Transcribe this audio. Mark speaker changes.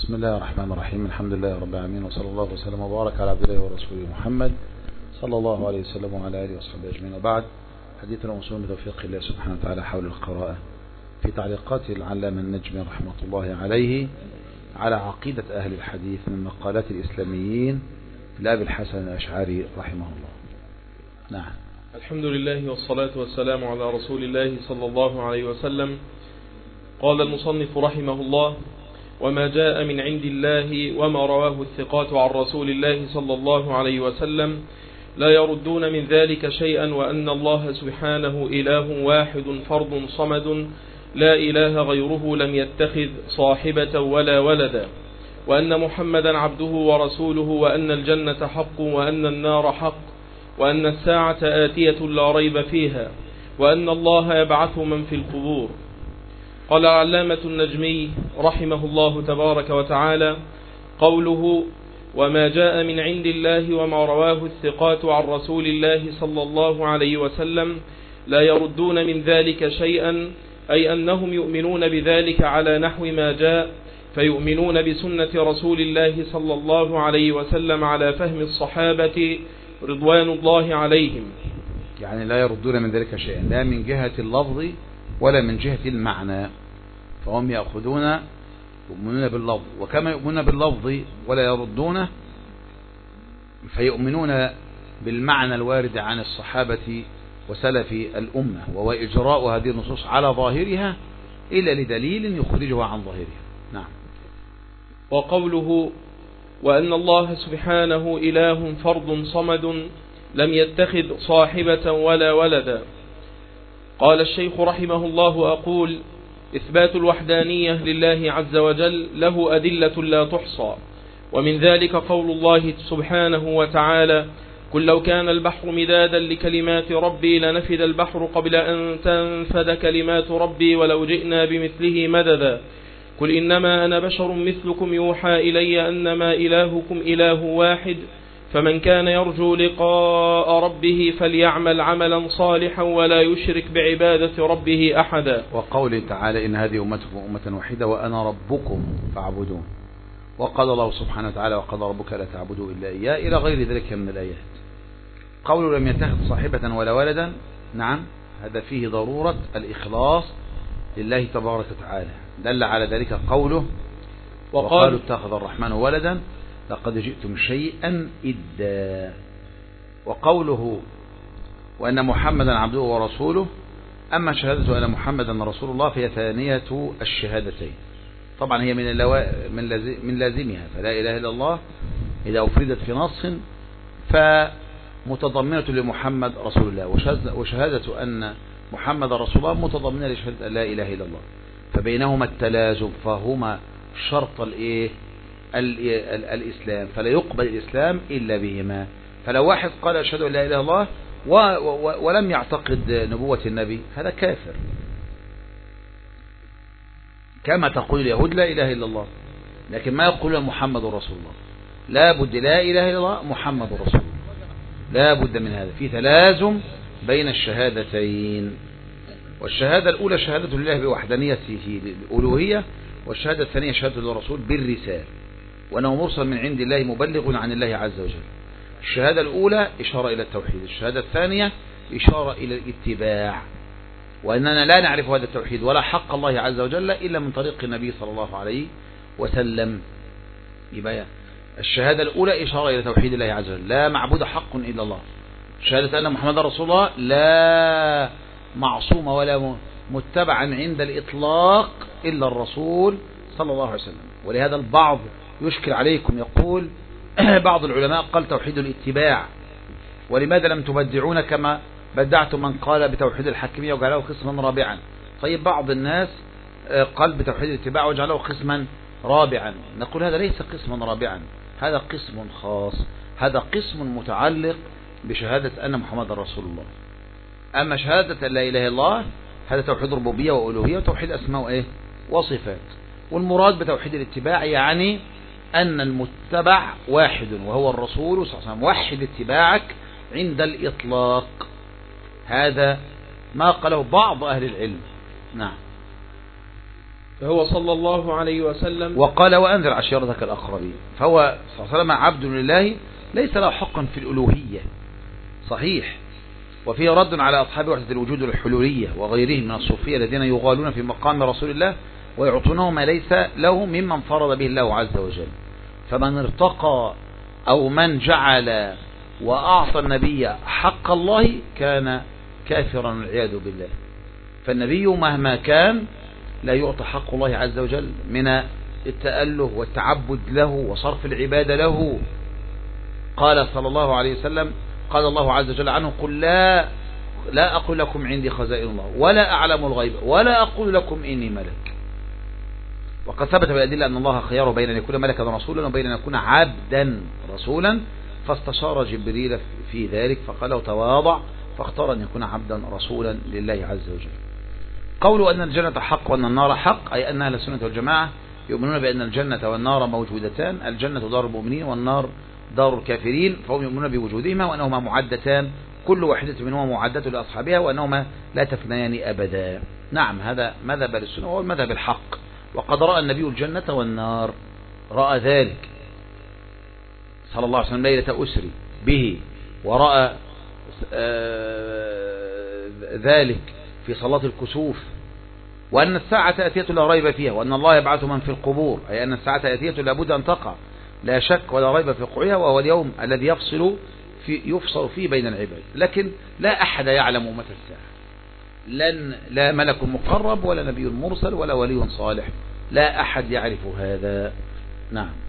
Speaker 1: بسم الله الرحمن الرحيم. الحمد لله رب العالمين، وصلى الله وسلم وبارك على عبد الله ورسوله محمد صلى الله عليه وسلم وعلى آله وصحبه أجمعين. وبعد، حديثنا موصول بتوفيق الله سبحانه وتعالى حول القراءة في تعليقات العلامة النجمي رحمة الله عليه على عقيدة أهل الحديث من مقالات الإسلاميين لأبي الحسن الأشعري رحمه الله. نعم.
Speaker 2: الحمد لله والصلاة والسلام على رسول الله صلى الله عليه وسلم. قال المصنف رحمه الله: وما جاء من عند الله وما رواه الثقات عن رسول الله صلى الله عليه وسلم لا يردون من ذلك شيئا، وأن الله سبحانه إله واحد فرد صمد لا إله غيره لم يتخذ صاحبة ولا ولدا، وأن محمدا عبده ورسوله، وأن الجنة حق وأن النار حق، وأن الساعة آتية لا ريب فيها، وأن الله يبعث من في القبور. قال العلامة النجمي رحمه الله تبارك وتعالى: قوله وما جاء من عند الله وما رواه الثقات عن رسول الله صلى الله عليه وسلم لا يردون من ذلك شيئا، أي أنهم يؤمنون بذلك على نحو ما جاء، فيؤمنون بسنة رسول الله صلى الله عليه وسلم على فهم الصحابة رضوان الله عليهم.
Speaker 1: يعني لا يردون من ذلك شيئا، لا من جهة اللفظ ولا من جهة المعنى، فهم يؤمنون باللفظ، وكما يؤمنون باللفظ ولا يردونه فيؤمنون بالمعنى الوارد عن الصحابة وسلف الأمة، وهو إجراء هذه النصوص على ظاهرها إلا لدليل يخرجها عن ظاهرها. نعم.
Speaker 2: وقوله وأن الله سبحانه إله فرد صمد لم يتخذ صاحبة ولا ولدا. قال الشيخ رحمه الله: أقول إثبات الوحدانية لله عز وجل له أدلة لا تحصى، ومن ذلك قول الله سبحانه وتعالى: قل لو كان البحر مدادا لكلمات ربي لنفد البحر قبل أن تنفد كلمات ربي ولو جئنا بمثله مددا. قل إنما أنا بشر مثلكم يوحى إلي أنما إلهكم إله واحد، فمن كان يرجو لقاء ربه فليعمل عملا صالحا ولا يشرك بعبادة ربه أحدا.
Speaker 1: وقوله تعالى: إن هذه أمتكم أمة واحدة وأنا ربكم فاعبدون. وقال الله سبحانه وتعالى: وقضى ربك لا تعبدوا إلا إياه، إلى غير ذلك من الآيات. قوله لم يتخذ صاحبة ولا ولدا، نعم، هذا فيه ضرورة الإخلاص لله تبارك وتعالى، دل على ذلك قوله: وقالوا اتخذ الرحمن ولدا لقد جئتم شيئا إدا. وقوله وأن محمدا عبده ورسوله، أما شهادة أن محمدا رسول الله فهي ثانية الشهادتين، طبعا هي من لازمها، فلا إله إلا الله إذا أفردت في نص فمتضمنة لمحمد رسول الله، وشهادة أن محمد رسول الله متضمنة لشهادة لا إله إلا الله، فبينهما التلازم، فهما شرط الإسلام، فلا يقبل الإسلام إلا بهما. فلو واحد قال أشهد أن لا إله إلا الله ولم يعتقد نبوة النبي، هذا كافر، كما تقول اليهود لا إله إلا الله، لكن ما يقول محمد رسول الله. لا بد لا إله إلا الله محمد رسول الله، لا بد من هذا، في تلازم بين الشهادتين. والشهادة الأولى شهادة لله بوحدانيته الألوهية، والشهادة الثانية شهادة للرسول بالرسالة، وأنه مرسل من عند الله مبلغ عن الله عز وجل. الشهادة الأولى إشارة إلى التوحيد، الشهادة الثانية إشارة إلى الاتباع، وأننا لا نعرف هذا التوحيد ولا حق الله عز وجل إلا من طريق النبي صلى الله عليه وسلم. يبقى الشهادة الأولى إشارة إلى توحيد الله عز وجل، لا معبود حق إلا الله. شهادة أن محمد رسول الله لا معصوم ولا متبعا عند الإطلاق إلا الرسول صلى الله عليه وسلم. ولهذا البعض يشكل عليكم، يقول بعض العلماء قال توحيد الاتباع، ولماذا لم تبدعون كما بدعتم من قال بتوحيد الحكمية وجعله قسما رابعا؟ طيب بعض الناس قال بتوحيد الاتباع وجعله قسما رابعا، نقول هذا ليس قسما رابعا، هذا قسم خاص، هذا قسم متعلق بشهادة أن محمد رسول الله. أما شهادة لا إله إلا الله هذا توحيد ربوبية وألوهية وتوحيد أسماء وصفات. والمراد بتوحيد الاتباع يعني أن المتبع واحد وهو الرسول صلى الله عليه وسلم، وحد اتباعك عند الإطلاق. هذا ما قاله بعض أهل العلم. نعم.
Speaker 2: فهو صلى الله عليه وسلم
Speaker 1: وقال وأنذر عشيرتك الأقربين. فهو صلى الله عليه وسلم عبد لله ليس له حق في الألوهية، صحيح، وفيه رد على أصحاب وحدة الوجود الحلولية وغيرهم من الصوفية الذين يغالون في مقام رسول الله ويعطونه ما ليس له ممن فرض به الله عز وجل. فمن ارتقى أو من جعل وأعطى النبي حق الله كان كافرا والعياذ بالله. فالنبي مهما كان لا يعطى حق الله عز وجل من التأله والتعبد له وصرف العبادة له. قال صلى الله عليه وسلم، قال الله عز وجل عنه: قل لا أقول لكم عندي خزائن الله ولا أعلم الغيب ولا أقول لكم إني ملك. وقد ثبت بالأدلة أن الله خيره بين أن يكون ملكا رسولا وبين أن يكون عبدا رسولا، فاستشار جبريل في ذلك فقال له تواضع، فاختار أن يكون عبدا رسولا لله عز وجل. قولوا أن الجنة حق وأن النار حق، أي أن أهل السنة والجماعة يؤمنون بأن الجنة والنار موجودتان، الجنة دار المؤمنين والنار دار الكافرين، فهم يؤمنون بوجودهما وأنهما معدتان، كل واحدة منهما معدة لأصحابها وأنهما لا تفنيان أبدا. نعم، هذا مذهب السنة وهو المذهب الحق. وقد رأى النبي الجنة والنار، رأى ذلك صلى الله عليه وسلم ليلة أسري به، ورأى ذلك في صلاة الكسوف، وأن الساعة آتية لا ريب فيها، وأن الله يبعث من في القبور، أي أن الساعة آتية لابد أن تقع لا شك ولا ريب في وقوعها، وهو اليوم الذي يفصل فيه بين العباد. لكن لا أحد يعلم متى الساعة، لا ملك مقرب ولا نبي مرسل ولا ولي صالح، لا أحد يعرف هذا. نعم.